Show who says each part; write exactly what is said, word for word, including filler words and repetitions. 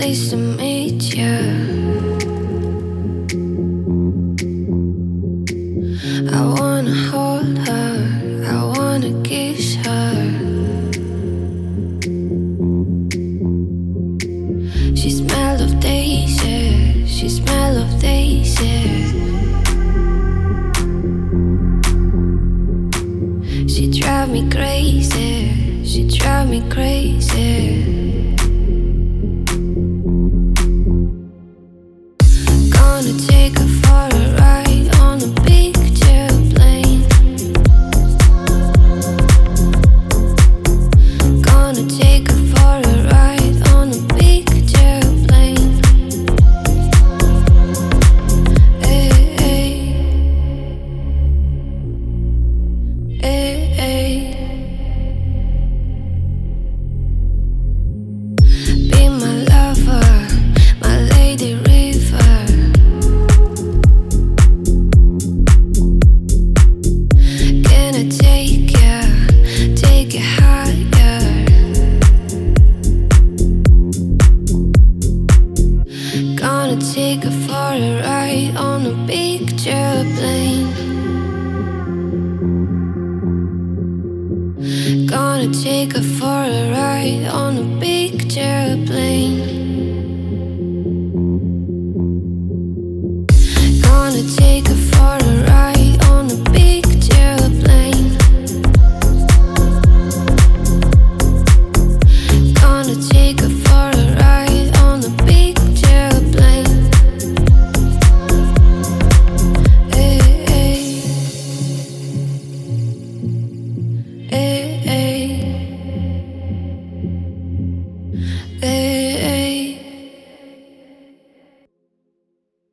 Speaker 1: Nice to meet you. I wanna hold her, I wanna kiss her. She smell of daisies, she smell of daisies. She drive me crazy, she drive me crazy. Gonna take her for a ride on a big jet plane. Gonna take her for a ride on a big jet plane. Hey, hey. Hey, hey. Be my lover, my lady river. Can I take ya, take it higher? Gonna take her for a ride on a big jet plane. Gonna take her for a ride on a big